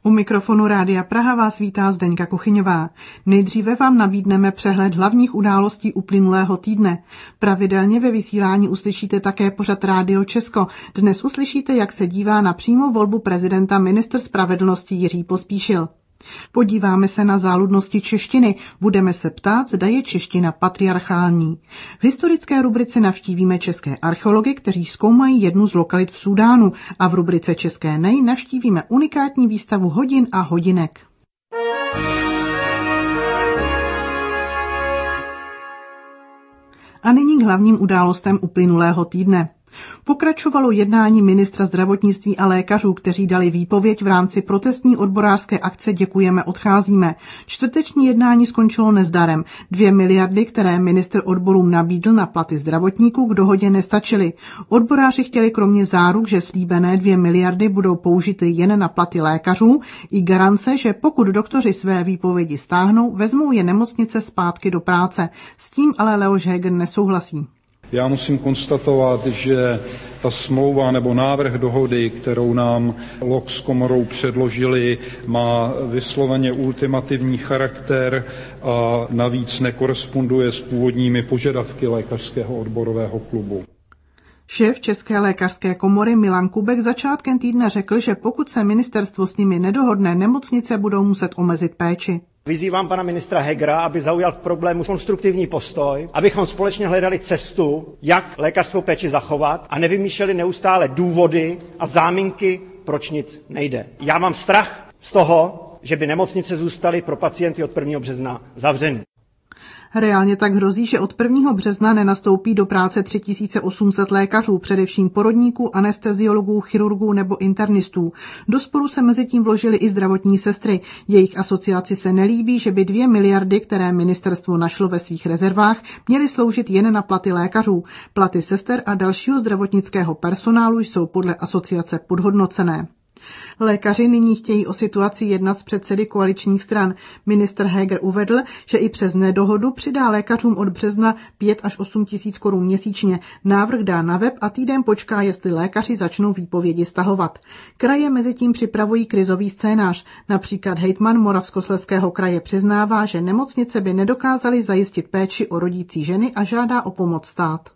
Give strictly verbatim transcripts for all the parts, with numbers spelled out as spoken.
U mikrofonu Rádia Praha vás vítá Zdeňka Kuchyňová. Nejdříve vám nabídneme přehled hlavních událostí uplynulého týdne. Pravidelně ve vysílání uslyšíte také pořad Rádio Česko. Dnes uslyšíte, jak se dívá na přímou volbu prezidenta ministr spravedlnosti Jiří Pospíšil. Podíváme se na záludnosti češtiny. Budeme se ptát, zda je čeština patriarchální. V historické rubrice navštívíme české archeology, kteří zkoumají jednu z lokalit v Súdánu, a v rubrice České nej navštívíme unikátní výstavu hodin a hodinek. A nyní k hlavním událostem uplynulého týdne. Pokračovalo jednání ministra zdravotnictví a lékařů, kteří dali výpověď v rámci protestní odborářské akce Děkujeme, odcházíme. Čtvrteční jednání skončilo nezdarem. Dvě miliardy, které ministr odborům nabídl na platy zdravotníků, k dohodě nestačily. Odboráři chtěli kromě záruk, že slíbené dvě miliardy budou použity jen na platy lékařů, i garance, že pokud doktoři své výpovědi stáhnou, vezmou je nemocnice zpátky do práce. S tím ale Leoš Heger nesouhlasí. Já musím konstatovat, že ta smlouva nebo návrh dohody, kterou nám L O K s komorou předložili, má vysloveně ultimativní charakter a navíc nekoresponduje s původními požadavky lékařského odborového klubu. Šéf České lékařské komory Milan Kubek začátkem týdne řekl, že pokud se ministerstvo s nimi nedohodne, nemocnice budou muset omezit péči. Vyzývám pana ministra Hegera, aby zaujal k problému konstruktivní postoj, abychom společně hledali cestu, jak lékařskou péči zachovat a nevymýšleli neustále důvody a záminky, proč nic nejde. Já mám strach z toho, že by nemocnice zůstaly pro pacienty od prvního března zavřený. Reálně tak hrozí, že od prvního března nenastoupí do práce tři tisíce osm set lékařů, především porodníků, anesteziologů, chirurgů nebo internistů. Do sporu se mezi tím vložily i zdravotní sestry. Jejich asociaci se nelíbí, že by dvě miliardy, které ministerstvo našlo ve svých rezervách, měly sloužit jen na platy lékařů. Platy sester a dalšího zdravotnického personálu jsou podle asociace podhodnocené. Lékaři nyní chtějí o situaci jednat s předsedy koaličních stran. Ministr Heger uvedl, že i přes nedohodu přidá lékařům od března pět až osm tisíc korun měsíčně. Návrh dá na web a týden počká, jestli lékaři začnou výpovědi stahovat. Kraje mezitím připravují krizový scénář. Například hejtman Moravskoslezského kraje přiznává, že nemocnice by nedokázaly zajistit péči o rodící ženy a žádá o pomoc stát.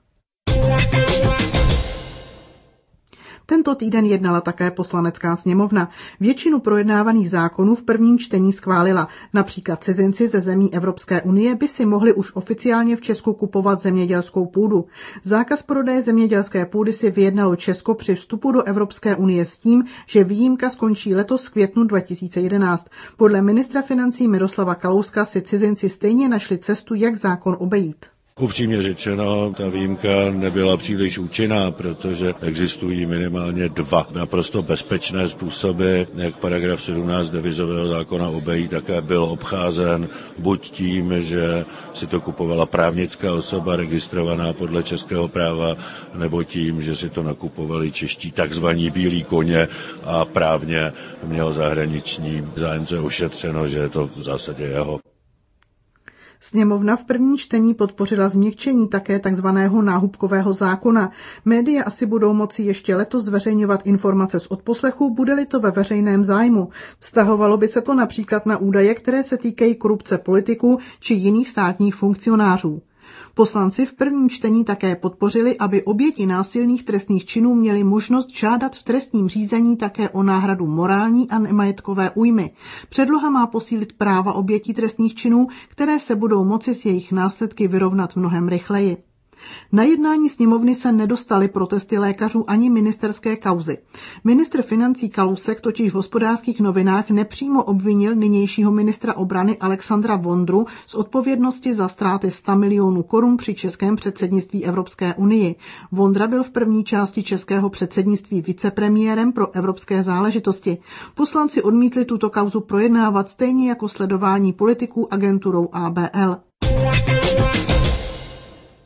Tento týden jednala také Poslanecká sněmovna. Většinu projednávaných zákonů v prvním čtení schválila. Například cizinci ze zemí Evropské unie by si mohli už oficiálně v Česku kupovat zemědělskou půdu. Zákaz prodeje zemědělské půdy si vyjednalo Česko při vstupu do Evropské unie s tím, že výjimka skončí letos v květnu dva tisíce jedenáct. Podle ministra financí Miroslava Kalouska si cizinci stejně našli cestu, jak zákon obejít. Upřímně řečeno, ta výjimka nebyla příliš účinná, protože existují minimálně dva naprosto bezpečné způsoby, jak paragraf sedmnáct devizového zákona obejít, také byl obcházen buď tím, že si to kupovala právnická osoba registrovaná podle českého práva, nebo tím, že si to nakupovali čeští takzvaní bílí koně a právně měl zahraniční zájemce ošetřeno, že je to v zásadě jeho. Sněmovna v prvním čtení podpořila změkčení také takzvaného náhubkového zákona. Média asi budou moci ještě letos zveřejňovat informace z odposlechu, bude-li to ve veřejném zájmu. Vztahovalo by se to například na údaje, které se týkají korupce politiků či jiných státních funkcionářů. Poslanci v prvním čtení také podpořili, aby oběti násilných trestných činů měly možnost žádat v trestním řízení také o náhradu morální a nemajetkové újmy. Předloha má posílit práva obětí trestných činů, které se budou moci s jejich následky vyrovnat mnohem rychleji. Na jednání sněmovny se nedostaly protesty lékařů ani ministerské kauzy. Ministr financí Kalousek totiž v Hospodářských novinách nepřímo obvinil nynějšího ministra obrany Alexandra Vondru z odpovědnosti za ztráty sto milionů korun při českém předsednictví Evropské unii. Vondra byl v první části českého předsednictví vicepremiérem pro evropské záležitosti. Poslanci odmítli tuto kauzu projednávat stejně jako sledování politiků agenturou A B L.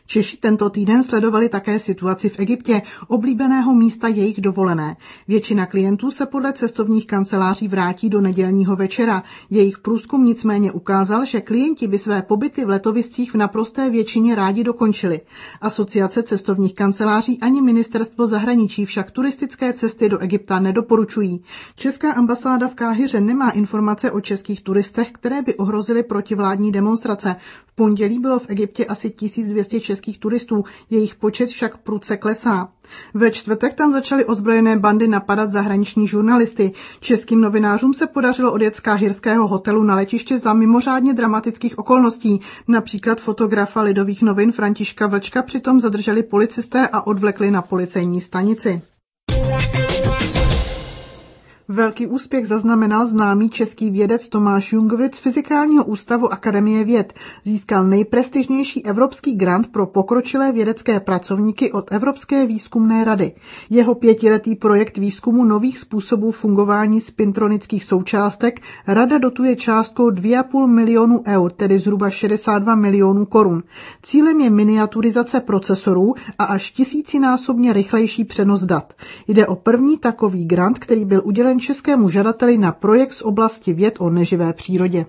Češi tento týden sledovali také situaci v Egyptě, oblíbeného místa jejich dovolené. Většina klientů se podle cestovních kanceláří vrátí do nedělního večera. Jejich průzkum nicméně ukázal, že klienti by své pobyty v letoviscích v naprosté většině rádi dokončili. Asociace cestovních kanceláří ani ministerstvo zahraničí však turistické cesty do Egypta nedoporučují. Česká ambasáda v Káhiře nemá informace o českých turistech, které by ohrozily protivládní demonstrace. V pondělí bylo v Egyptě asi tisíc dvě stě českých turistů, jejich počet však prudce klesá. Ve čtvrtek tam začaly ozbrojené bandy napadat zahraniční žurnalisty. Českým novinářům se podařilo odjet z káhirského hotelu na letiště za mimořádně dramatických okolností. Například fotografa Lidových novin Františka Vlčka přitom zadrželi policisté a odvlekli na policejní stanici. Velký úspěch zaznamenal známý český vědec Tomáš Jungwirth z Fyzikálního ústavu Akademie věd. Získal nejprestižnější evropský grant pro pokročilé vědecké pracovníky od Evropské výzkumné rady. Jeho pětiletý projekt výzkumu nových způsobů fungování spintronických součástek rada dotuje částkou dvě a půl milionu eur, tedy zhruba šedesát dva milionů korun. Cílem je miniaturizace procesorů a až tisícinásobně rychlejší přenos dat. Jde o první takový grant, který byl udělen českému žadateli na projekt z oblasti věd o neživé přírodě.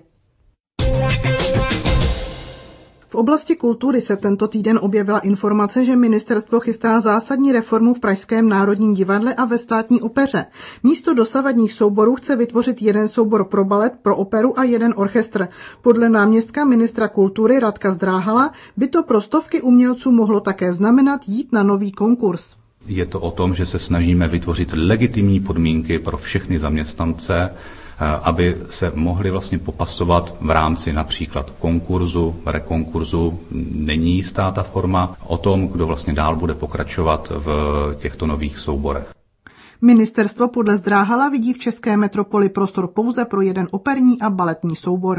V oblasti kultury se tento týden objevila informace, že ministerstvo chystá zásadní reformu v Pražském národním divadle a ve státní opeře. Místo dosavadních souborů chce vytvořit jeden soubor pro balet, pro operu a jeden orchestr. Podle náměstka ministra kultury Radka Zdráhala by to pro stovky umělců mohlo také znamenat jít na nový konkurs. Je to o tom, že se snažíme vytvořit legitimní podmínky pro všechny zaměstnance, aby se mohli vlastně popasovat v rámci například konkurzu, rekonkurzu, není jistá ta forma, o tom, kdo vlastně dál bude pokračovat v těchto nových souborech. Ministerstvo podle Zdráhala vidí v české metropoli prostor pouze pro jeden operní a baletní soubor.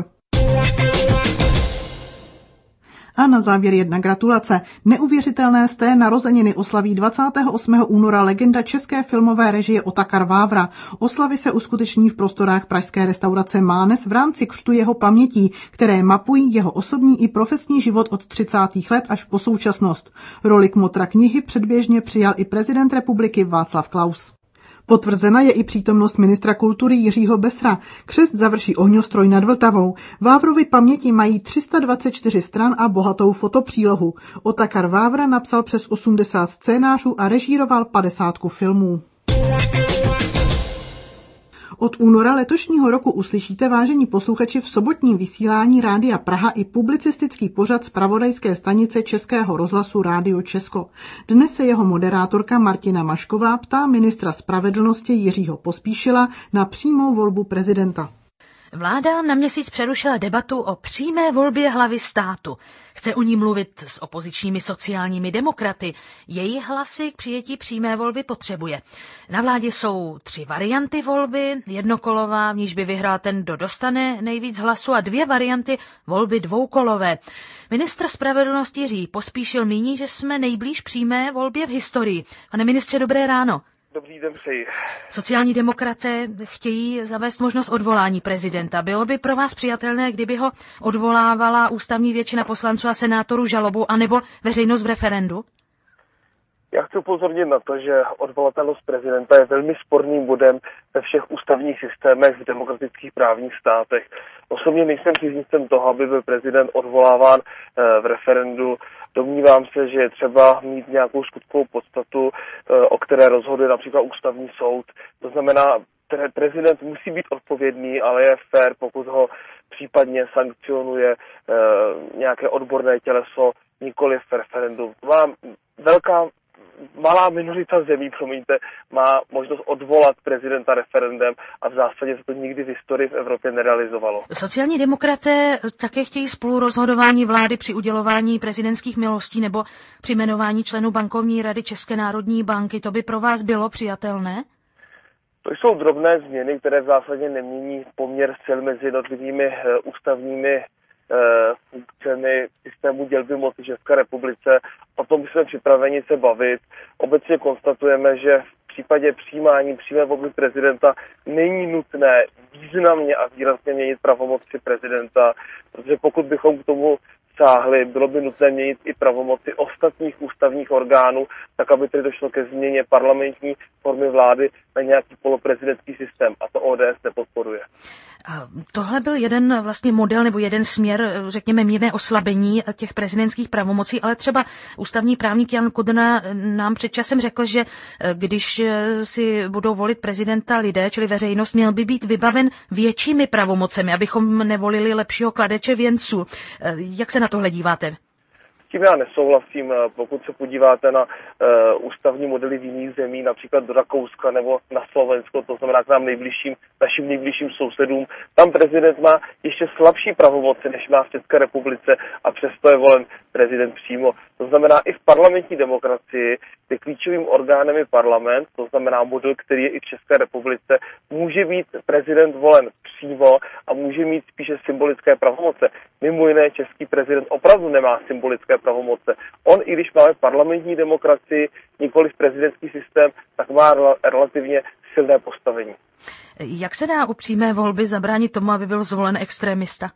A na závěr jedna gratulace. Neuvěřitelné z té narozeniny oslaví dvacátého osmého února legenda české filmové režie Otakar Vávra. Oslavy se uskuteční v prostorách pražské restaurace Mánes v rámci křtu jeho pamětí, které mapují jeho osobní i profesní život od třicátých let až po současnost. Roli kmotra knihy předběžně přijal i prezident republiky Václav Klaus. Potvrzena je i přítomnost ministra kultury Jiřího Besra. Křest završí ohňostroj nad Vltavou. Vávrovy paměti mají tři sta dvacet čtyři stran a bohatou fotopřílohu. Otakar Vávra napsal přes osmdesát scénářů a režíroval padesátku filmů. Od února letošního roku uslyšíte, vážení posluchači, v sobotním vysílání Rádia Praha i publicistický pořad zpravodajské stanice Českého rozhlasu Rádio Česko. Dnes se jeho moderátorka Martina Mašková ptá ministra spravedlnosti Jiřího Pospíšila na přímou volbu prezidenta. Vláda na měsíc přerušila debatu o přímé volbě hlavy státu. Chce o ní mluvit s opozičními sociálními demokraty. Její hlasy k přijetí přímé volby potřebuje. Na vládě jsou tři varianty volby, jednokolová, v níž by vyhrál ten, kdo dostane nejvíc hlasů, a dvě varianty volby dvoukolové. Ministr spravedlnosti Jiří Pospíšil míní, že jsme nejblíž přímé volbě v historii. Pane ministře, dobré ráno. Dobrý den přeji. Sociální demokraté chtějí zavést možnost odvolání prezidenta. Bylo by pro vás přijatelné, kdyby ho odvolávala ústavní většina poslanců a senátorů žalobou, anebo veřejnost v referendu? Já chci upozornit na to, že odvolatelnost prezidenta je velmi sporným bodem ve všech ústavních systémech v demokratických právních státech. Osobně nejsem příznivcem toho, aby byl prezident odvoláván v referendu. Domnívám se, že je třeba mít nějakou skutkovou podstatu, o které rozhoduje například ústavní soud. To znamená, prezident musí být odpovědný, ale je fér, pokud ho případně sankcionuje nějaké odborné těleso, nikoli v referendu. Má velká Malá minorita zemí, promiňte, má možnost odvolat prezidenta referendem a v zásadě se to nikdy v historii v Evropě nerealizovalo. Sociální demokraté také chtějí spolurozhodování vlády při udělování prezidentských milostí nebo při jmenování členů bankovní rady České národní banky. To by pro vás bylo přijatelné? To jsou drobné změny, které v zásadě nemění poměr sil mezi jednotlivými ústavními funkcemi systému dělby moci České republice. O tom jsme připraveni se bavit. Obecně konstatujeme, že v případě přijímání přímé volby prezidenta není nutné významně a výrazně měnit pravomoci prezidenta, protože pokud bychom k tomu sáhli, bylo by nutné měnit i pravomoci ostatních ústavních orgánů, tak aby tedy došlo ke změně parlamentní formy vlády na nějaký poloprezidentský systém. A to O D S nepodporuje. Tohle byl jeden vlastně model nebo jeden směr, řekněme, mírné oslabení těch prezidentských pravomocí, ale třeba ústavní právník Jan Kudrna nám před časem řekl, že když si budou volit prezidenta lidé, čili veřejnost, měl by být vybaven většími pravomocemi, abychom nevolili lepšího kladeče věnců. Jak se na tohle díváte? S tím já nesouhlasím. Pokud se podíváte na uh, ústavní modely v jiných zemí, například do Rakouska nebo na Slovensko, to znamená k nám nejbližším, našim nejbližším sousedům, tam prezident má ještě slabší pravomoci, než má v České republice a přesto je volen prezident přímo. To znamená, i v parlamentní demokracii, kde klíčovým orgánem je parlament, to znamená model, který je i v České republice, může být prezident volen přímo a může mít spíše symbolické pravomoce. Mimo jiné, český prezident opravdu nemá symbolické pravomoce. On, i když máme parlamentní demokracii, nikoliv prezidentský systém, tak má relativně silné postavení. Jak se dá u přímé volby zabránit tomu, aby byl zvolen extremista?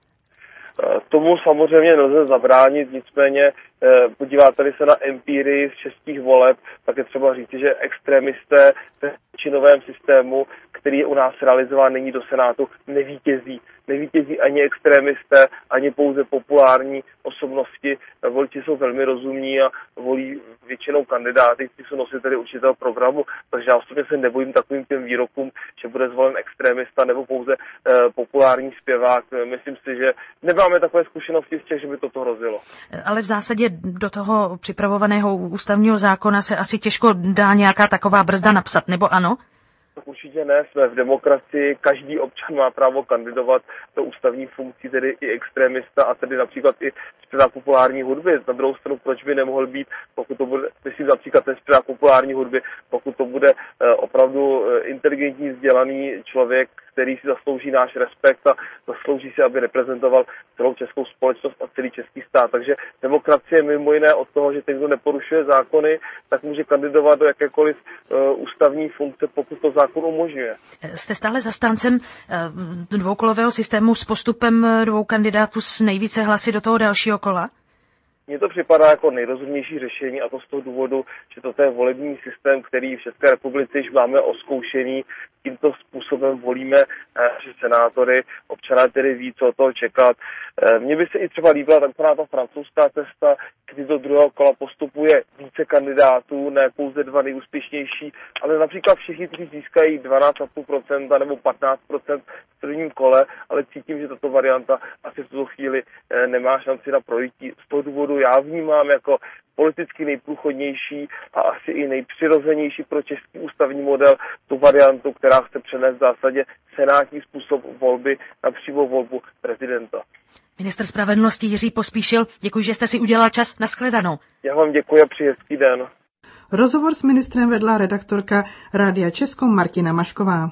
Tomu samozřejmě nelze zabránit, nicméně podíváte-li se na empirii z českých voleb, tak je třeba říci, že extremisté v činovém systému, který je u nás realizován nyní do Senátu, nevítězí. Nevítězí ani extremisté, ani pouze populární osobnosti. Voliči jsou velmi rozumní a volí většinou kandidáty, kteří jsou nositeli určitého programu, takže já osobně se nebojím takovým těm výrokům, že bude zvolen extremista nebo pouze eh, populární zpěvák. Myslím si, že nemáme takové zkušenosti z těch, že by toto hrozilo. Ale v zásadě do toho připravovaného ústavního zákona se asi těžko dá nějaká taková brzda napsat, nebo ano? Tak určitě ne, jsme v demokracii, každý občan má právo kandidovat do ústavních funkcí, tedy i extremista a tedy například i zpěvák populární hudby. Na druhou stranu, proč by nemohl být, pokud to bude, myslím například ten zpěvák populární hudby, pokud to bude eh, opravdu inteligentní, vzdělaný člověk, který si zaslouží náš respekt a zaslouží si, aby reprezentoval celou českou společnost a celý český stát. Takže demokracie mimo jiné od toho, že ten, kdo neporušuje zákony, tak může kandidovat do jakékoliv uh, ústavní funkce, pokud to zákon umožňuje. Jste stále zastáncem uh, dvoukolového systému s postupem dvou kandidátů s nejvíce hlasy do toho dalšího kola? Mně to připadá jako nejrozumnější řešení, a to z toho důvodu, že toto je volební systém, který v České republice již máme oskoušený. Tímto způsobem volíme naše senátory, občané tedy ví, co od toho čekat. Mně by se i třeba líbila takzvaná ta francouzská cesta, kdy do druhého kola postupuje více kandidátů, ne pouze dva nejúspěšnější, ale například všichni, kteří získají dvanáct celá pět procenta nebo patnáct procent v prvním kole, ale cítím, že tato varianta asi v tuto chvíli nemá šanci na projití. Z toho důvodu já vnímám jako politicky nejprůchodnější a asi i nejpřirozenější pro český ústavní model tu variantu, která chce přenést v zásadě senátní způsob volby na přímou volbu prezidenta. Ministr spravedlnosti Jiří Pospíšil, děkuji, že jste si udělal čas. Nashledanou. Já vám děkuji a přeji hezký den. Rozhovor s ministrem vedla redaktorka Rádia Česko Martina Mašková.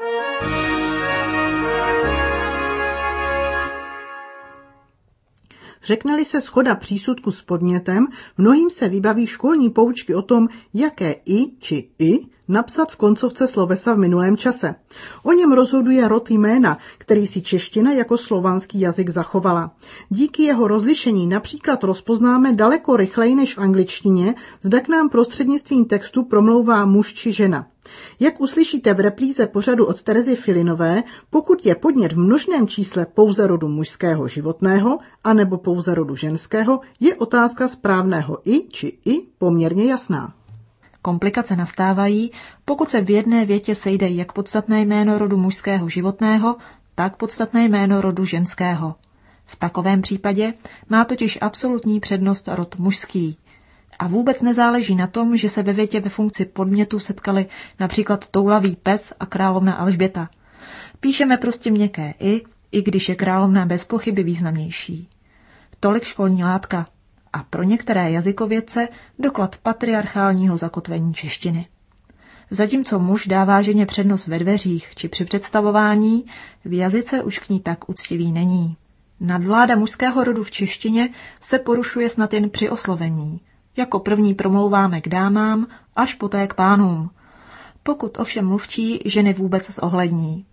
Řekne-li se shoda přísudku s podnětem, mnohým se vybaví školní poučky o tom, jaké i či i napsat v koncovce slovesa v minulém čase. O něm rozhoduje rod jména, který si čeština jako slovanský jazyk zachovala. Díky jeho rozlišení například rozpoznáme daleko rychleji než v angličtině, zda k nám prostřednictvím textu promlouvá muž či žena. Jak uslyšíte v replíze pořadu od Terezy Filinové, pokud je podnět v množném čísle pouze rodu mužského životného anebo pouze rodu ženského, je otázka správného i či i poměrně jasná. Komplikace nastávají, pokud se v jedné větě sejde jak podstatné jméno rodu mužského životného, tak podstatné jméno rodu ženského. V takovém případě má totiž absolutní přednost rod mužský. A vůbec nezáleží na tom, že se ve větě ve funkci podmětu setkali například toulavý pes a královna Alžběta. Píšeme prostě měkké i, i když je královna bez pochyby významnější. Tolik školní látka. A pro některé jazykovědce doklad patriarchálního zakotvení češtiny. Zatímco muž dává ženě přednost ve dveřích či při představování, v jazyce už k ní tak úctivý není. Nadvláda mužského rodu v češtině se porušuje snad jen při oslovení. Jako první promlouváme k dámám, až poté k pánům. Pokud ovšem mluvčí ženy vůbec zohlední.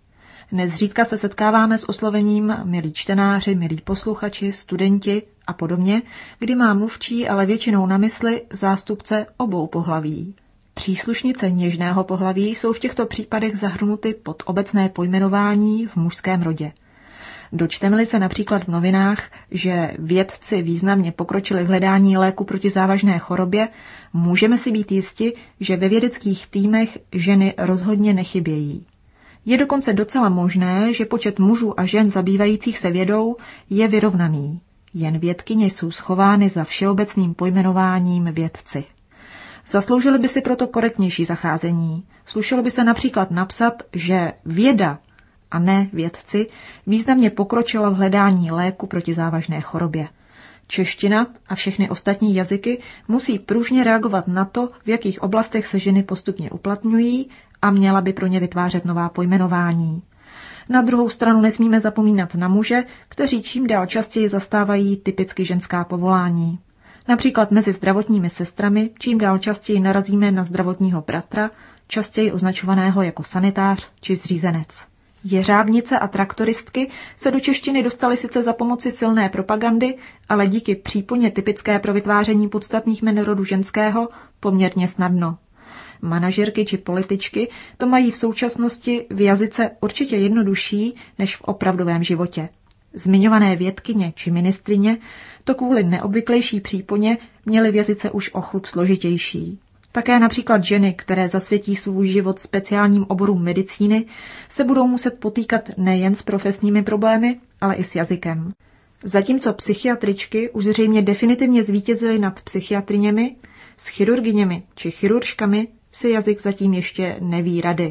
Nezřídka se setkáváme s oslovením milí čtenáři, milí posluchači, studenti a podobně, kdy má mluvčí ale většinou na mysli zástupce obou pohlaví. Příslušnice něžného pohlaví jsou v těchto případech zahrnuty pod obecné pojmenování v mužském rodě. Dočteme-li se například v novinách, že vědci významně pokročili v hledání léku proti závažné chorobě, můžeme si být jisti, že ve vědeckých týmech ženy rozhodně nechybějí. Je dokonce docela možné, že počet mužů a žen zabývajících se vědou je vyrovnaný. Jen vědkyně jsou schovány za všeobecným pojmenováním vědci. Zasloužili by si proto korektnější zacházení. Slušelo by se například napsat, že věda a ne vědci významně pokročila v hledání léku proti závažné chorobě. Čeština a všechny ostatní jazyky musí pružně reagovat na to, v jakých oblastech se ženy postupně uplatňují a měla by pro ně vytvářet nová pojmenování. Na druhou stranu nesmíme zapomínat na muže, kteří čím dál častěji zastávají typicky ženská povolání. Například mezi zdravotními sestrami čím dál častěji narazíme na zdravotního bratra, častěji označovaného jako sanitář či zřízenec. Jeřábnice a traktoristky se do češtiny dostaly sice za pomoci silné propagandy, ale díky příponě typické pro vytváření podstatných jmen rodu ženského poměrně snadno. Manažerky či političky to mají v současnosti v jazyce určitě jednodušší než v opravdovém životě. Zmiňované vědkyně či ministrině to kvůli neobvyklejší příponě měly v jazyce už o chlup složitější. Také například ženy, které zasvětí svůj život speciálním oborům medicíny, se budou muset potýkat nejen s profesními problémy, ale i s jazykem. Zatímco psychiatričky už zřejmě definitivně zvítězily nad psychiatriněmi, s chirurgyněmi či chiruržkami si jazyk zatím ještě neví rady.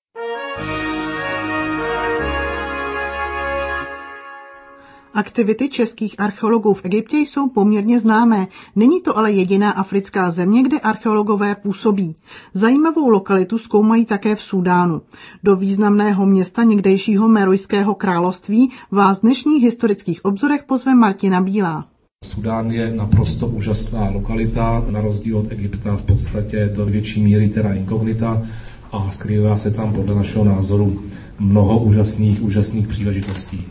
Aktivity českých archeologů v Egyptě jsou poměrně známé. Není to ale jediná africká země, kde archeologové působí. Zajímavou lokalitu zkoumají také v Súdánu. Do významného města někdejšího Merojského království vás v dnešních historických obzorech pozve Martina Bílá. Súdán je naprosto úžasná lokalita, na rozdíl od Egypta v podstatě do větší míry terra incognita a skrývá se tam podle našeho názoru mnoho úžasných, úžasných příležitostí.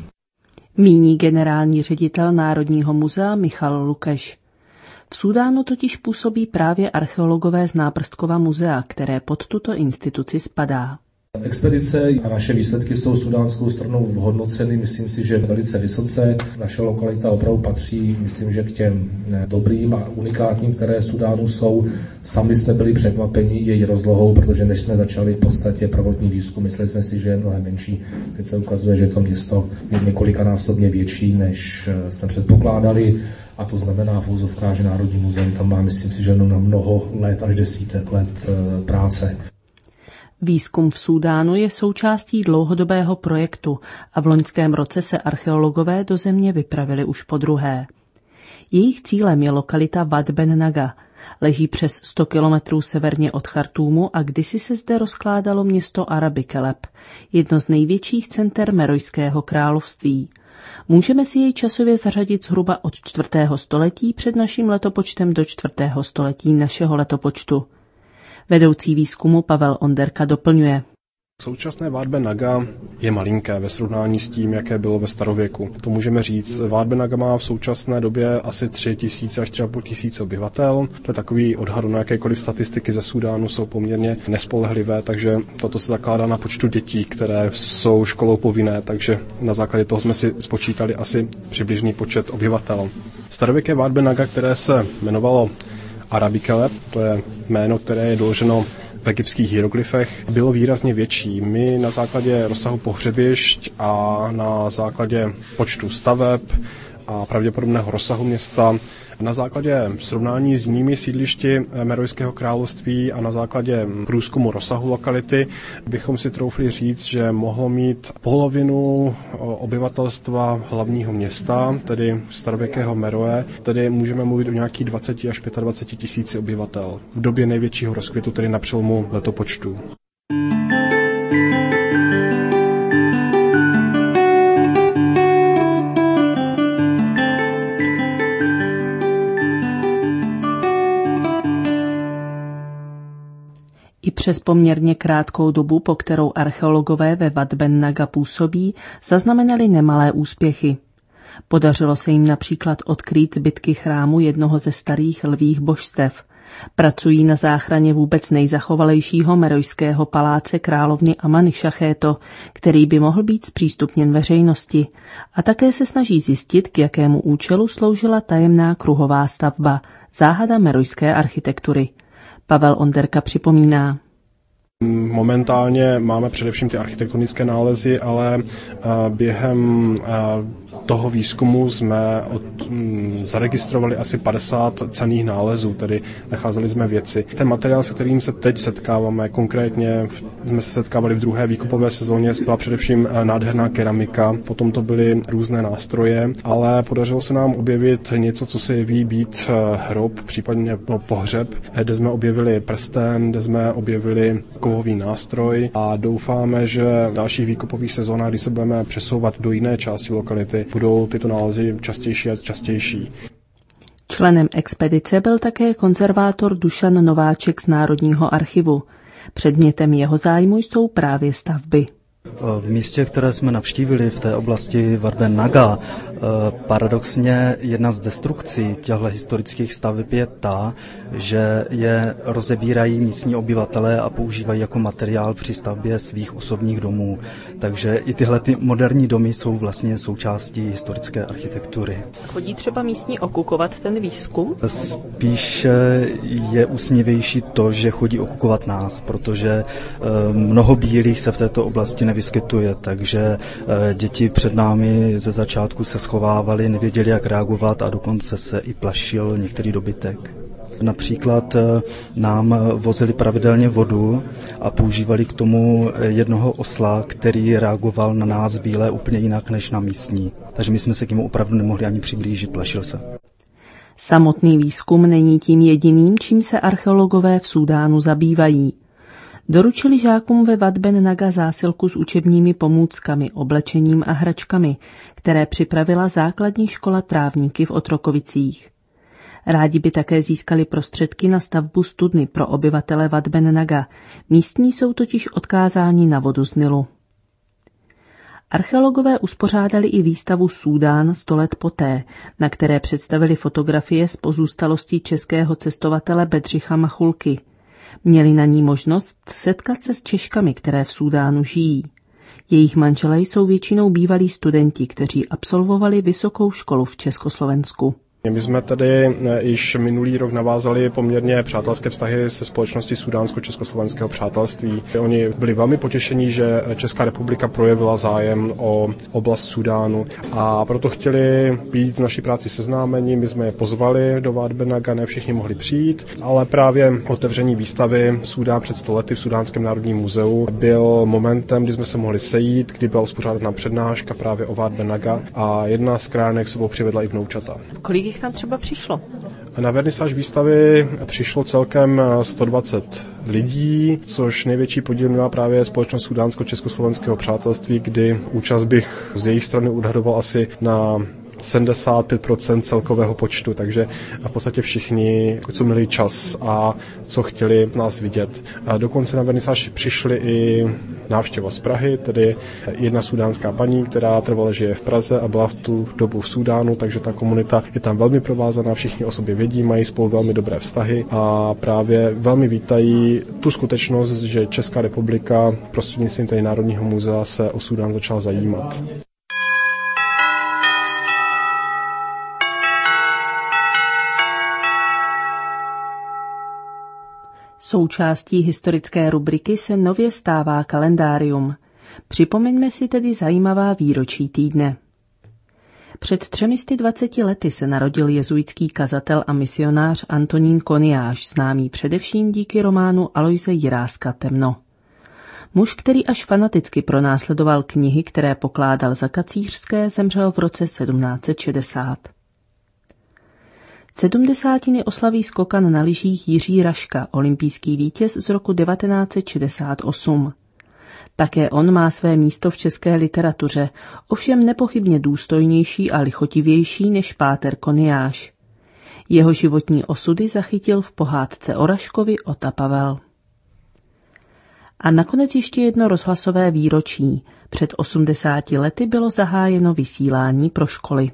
Míní generální ředitel Národního muzea Michal Lukeš. V Súdánu totiž působí právě archeologové z Náprstkova muzea, které pod tuto instituci spadá. Expedice a naše výsledky jsou súdánskou stranou hodnoceny, myslím si, že velice vysoce. Naše lokalita opravdu patří, myslím, že k těm dobrým a unikátním, které v Súdánu jsou. Sami jsme byli překvapeni její rozlohou, protože než jsme začali v podstatě prvotní výzkum, mysleli jsme si, že je mnohem menší. Teď se ukazuje, že to město je několikanásobně větší, než jsme předpokládali. A to znamená v úzovkách, že Národní muzeum tam má, myslím si, že na mnoho let až desítek let práce. Výzkum v Súdánu je součástí dlouhodobého projektu a v loňském roce se archeologové do země vypravili už podruhé. Jejich cílem je lokalita Wad Ben Naga. Leží přes sto kilometrů severně od Chartúmu a kdysi se zde rozkládalo město Arabikeleb, jedno z největších center Merojského království. Můžeme si jej časově zařadit zhruba od čtvrtého století před naším letopočtem do čtvrtého století našeho letopočtu. Vedoucí výzkumu Pavel Onderka doplňuje. Současné Wad Ben Naga je malinké ve srovnání s tím, jaké bylo ve starověku. To můžeme říct. Wad Ben Naga má v současné době asi tři tisíce až tři a půl tisíce obyvatel. To je takový odhad, na jakékoliv statistiky ze Súdánu jsou poměrně nespolehlivé, takže toto se zakládá na počtu dětí, které jsou školou povinné, takže na základě toho jsme si spočítali asi přibližný počet obyvatel. Starověké Wad Ben Naga, které se jmenovalo Arabikeleb, to je jméno, které je doloženo v egyptských hieroglyfech, bylo výrazně větší. My na základě rozsahu pohřebišť a na základě počtu staveb a pravděpodobného rozsahu města, na základě srovnání s jinými sídlišti Merojského království a na základě průzkumu rozsahu lokality bychom si troufli říct, že mohlo mít polovinu obyvatelstva hlavního města, tedy starověkého Meroe, tedy můžeme mluvit o nějakých dvacet až dvacet pět tisíci obyvatel v době největšího rozkvětu, tedy na přelomu letopočtu. přes poměrně krátkou dobu, po kterou archeologové ve Wat Ben Naga působí, zaznamenali nemalé úspěchy. Podařilo se jim například odkrýt zbytky chrámu jednoho ze starých lvích božstev. Pracují na záchraně vůbec nejzachovalejšího merojského paláce královny Amany-Šachéto, který by mohl být zpřístupněn veřejnosti. A také se snaží zjistit, k jakému účelu sloužila tajemná kruhová stavba, záhada merojské architektury. Pavel Onderka připomíná. Momentálně máme především ty architektonické nálezy, ale během toho výzkumu jsme od, m, zaregistrovali asi padesát cenných nálezů, tedy nacházeli jsme věci. Ten materiál, se kterým se teď setkáváme, konkrétně jsme se setkávali v druhé výkupové sezóně, byla především nádherná keramika, potom to byly různé nástroje, ale podařilo se nám objevit něco, co se jeví být hrob, případně pohřeb, kde jsme objevili prsten, kde jsme objevili kovový nástroj a doufáme, že v dalších výkupových sezónách, kdy se budeme přesouvat do jiné části lokality, budou tyto nálezy častější a častější. Členem expedice byl také konzervátor Dušan Nováček z Národního archivu. Předmětem jeho zájmu jsou právě stavby. V místě, které jsme navštívili v té oblasti Wat Ben Naga, paradoxně jedna z destrukcí těchto historických staveb je ta, že je rozebírají místní obyvatelé a používají jako materiál při stavbě svých osobních domů. Takže i tyhle ty moderní domy jsou vlastně součástí historické architektury. Chodí třeba místní okukovat ten výzkum? Spíš je úsměvější to, že chodí okukovat nás, protože mnoho bílých se v této oblasti nevyskytuje, takže děti před námi ze začátku se schovávali, nevěděli, jak reagovat a dokonce se i plašil některý dobytek. Například nám vozili pravidelně vodu a používali k tomu jednoho osla, který reagoval na nás bílé úplně jinak než na místní. Takže my jsme se k němu opravdu nemohli ani přiblížit, plašil se. Samotný výzkum není tím jediným, čím se archeologové v Súdánu zabývají. Doručili žákům ve Wat Ben Naga zásilku s učebními pomůckami, oblečením a hračkami, které připravila základní škola Trávníky v Otrokovicích. Rádi by také získali prostředky na stavbu studny pro obyvatele Wat Ben Naga. Místní jsou totiž odkázáni na vodu z Nilu. Archeologové uspořádali i výstavu Súdán sto let poté, na které představili fotografie z pozůstalostí českého cestovatele Bedřicha Machulky. Měli na ní možnost setkat se s Češkami, které v Súdánu žijí. Jejich manželé jsou většinou bývalí studenti, kteří absolvovali vysokou školu v Československu. My jsme tady již minulý rok navázali poměrně přátelské vztahy se společností Súdánsko-československého přátelství. Oni byli velmi potěšení, že Česká republika projevila zájem o oblast Súdánu a proto chtěli být v naší práci seznámeni. My jsme je pozvali do Wat Ben Naga, ne všichni mohli přijít, ale právě otevření výstavy Súdán před sto lety v Súdánském národním muzeu byl momentem, kdy jsme se mohli sejít, kdy byla uspořádána přednáška právě o Wat Ben Naga a jedna z kránek sebou přivedla i vnoučata. Kolik jich tam třeba přišlo? Na vernisáž výstavy přišlo celkem sto dvacet lidí, což největší podíl měla právě společnost Súdánsko-československého přátelství, kdy účast bych z jejich strany odhadoval asi na sedmdesát pět procent celkového počtu, takže v podstatě všichni, co měli čas a co chtěli nás vidět. A dokonce na vernisáž přišli i návštěva z Prahy, tedy jedna súdánská paní, která trvale žije v Praze a byla v tu dobu v Súdánu, takže ta komunita je tam velmi provázaná, všichni o sobě vědí, mají spolu velmi dobré vztahy a právě velmi vítají tu skutečnost, že Česká republika prostřednictvím tedy Národního muzea se o Súdán začala zajímat. Součástí historické rubriky se nově stává kalendárium. Připomeňme si tedy zajímavá výročí týdne. Před třemi dvaceti lety se narodil jezuitský kazatel a misionář Antonín Koniáš, známý především díky románu Aloise Jiráska Temno. Muž, který až fanaticky pronásledoval knihy, které pokládal za kacířské, zemřel v roce sedmnáct set šedesát. Sedmdesátiny oslaví skokan na lyžích Jiří Raška, olympijský vítěz z roku devatenáct set šedesát osm. Také on má své místo v české literatuře, ovšem nepochybně důstojnější a lichotivější než páter Koniáš. Jeho životní osudy zachytil v pohádce o Raškovi Ota Pavel. A nakonec ještě jedno rozhlasové výročí. Před osmdesáti lety bylo zahájeno vysílání pro školy.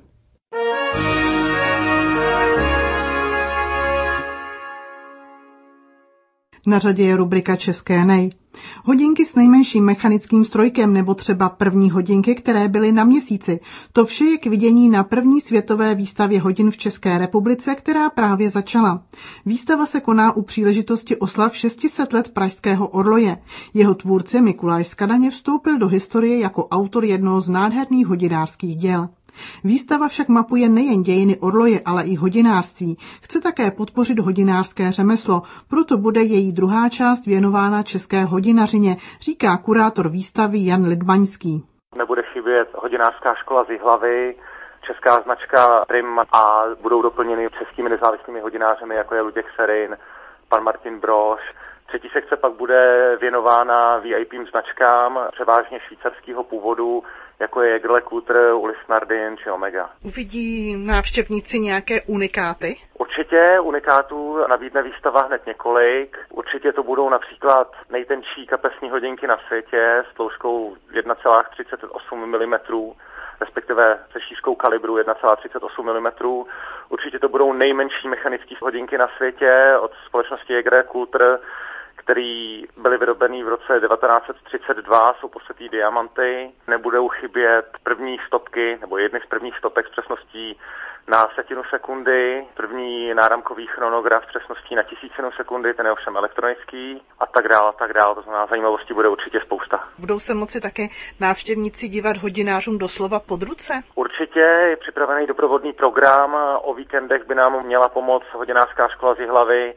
Na řadě je rubrika České nej. Hodinky s nejmenším mechanickým strojkem nebo třeba první hodinky, které byly na Měsíci. To vše je k vidění na první světové výstavě hodin v České republice, která právě začala. Výstava se koná u příležitosti oslav šest set let pražského orloje. Jeho tvůrce Mikulaj Skadaně vstoupil do historie jako autor jednoho z nádherných hodinářských děl. Výstava však mapuje nejen dějiny orloje, ale i hodinářství. Chce také podpořit hodinářské řemeslo, proto bude její druhá část věnována české hodinařině, říká kurátor výstavy Jan Lidmaňský. Nebude chybět hodinářská škola z Jihlavy, česká značka Prim a budou doplněny českými nezávislými hodinářemi, jako je Luděk Serin, pan Martin Brož. Třetí sekce pak bude věnována V I P značkám, převážně švýcarského původu, jako je Jägerle Coulter, Ulysse Nardin či Omega. Uvidí návštěvníci nějaké unikáty? Určitě unikátů nabídne výstava hned několik. Určitě to budou například nejtenčí kapesní hodinky na světě s tloušťkou jedna celá třicet osm milimetrů, respektive se šířkou kalibru jedna celá třicet osm milimetrů. Určitě to budou nejmenší mechanické hodinky na světě od společnosti Jägerle Coulter, který byly vyrobeny v roce devatenáct set třicet dva, jsou posetý diamanty. Nebudou chybět první stopky, nebo jedny z prvních stopek s přesností na setinu sekundy, první náramkový chronograf s přesností na tisícinu sekundy, ten je ovšem elektronický a tak dále, a tak dále. To znamená, zajímavostí bude určitě spousta. Budou se moci také návštěvníci dívat hodinářům doslova pod ruce? Určitě je připravený doprovodný program. O víkendech by nám měla pomoct hodinářská škola z Jihlavy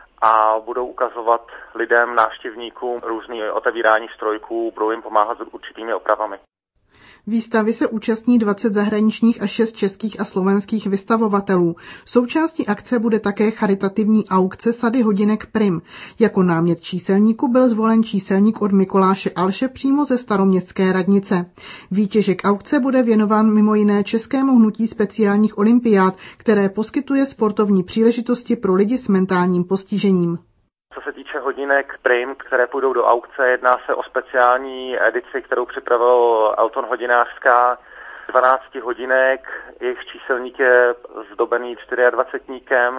a budou ukazovat lidem, návštěvníkům různý otevírání strojků, budou jim pomáhat s určitými opravami. Výstavy se účastní dvacet zahraničních a šest českých a slovenských vystavovatelů. Součástí akce bude také charitativní aukce sady hodinek Prim. Jako námět číselníku byl zvolen číselník od Mikuláše Alše přímo ze staroměstské radnice. Výtěžek aukce bude věnován mimo jiné Českému hnutí speciálních olympiád, které poskytuje sportovní příležitosti pro lidi s mentálním postižením. Co se týče hodinek Prim, které půjdou do aukce, jedná se o speciální edici, kterou připravil Elton Hodinářská. dvanáct hodinek, jejich číselník je zdobený dvacetníkem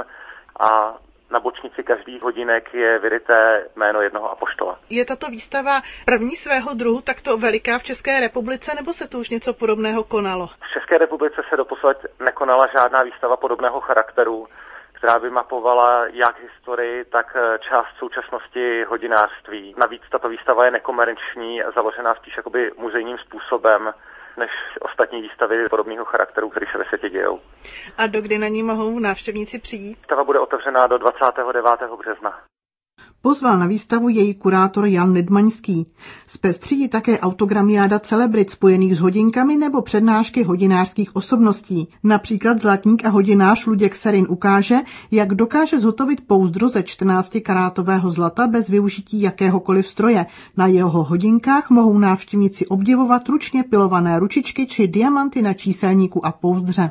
a na bočnici každých hodinek je vyryté jméno jednoho apoštola. Je tato výstava první svého druhu takto veliká v České republice, nebo se tu už něco podobného konalo? V České republice se doposud nekonala žádná výstava podobného charakteru, která by mapovala jak historii, tak část současnosti hodinářství. Navíc tato výstava je nekomerční, založená spíš jakoby muzejním způsobem, než ostatní výstavy podobného charakteru, které se ve světě dějou. A dokdy na ní mohou návštěvníci přijít? Výstava bude otevřená do dvacátého devátého března. Pozval na výstavu její kurátor Jan Lidmaňský. Zpestří také autogramiáda celebrit spojených s hodinkami nebo přednášky hodinářských osobností. Například zlatník a hodinář Luděk Serin ukáže, jak dokáže zhotovit pouzdro ze čtrnáctikarátového zlata bez využití jakéhokoliv stroje. Na jeho hodinkách mohou návštěvníci obdivovat ručně pilované ručičky či diamanty na číselníku a pouzdře.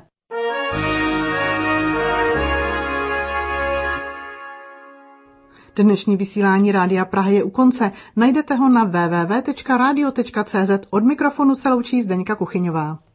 Dnešní vysílání Rádia Praha je u konce. Najdete ho na w w w tečka radio tečka c z. Od mikrofonu se loučí Zdeňka Kuchyňová.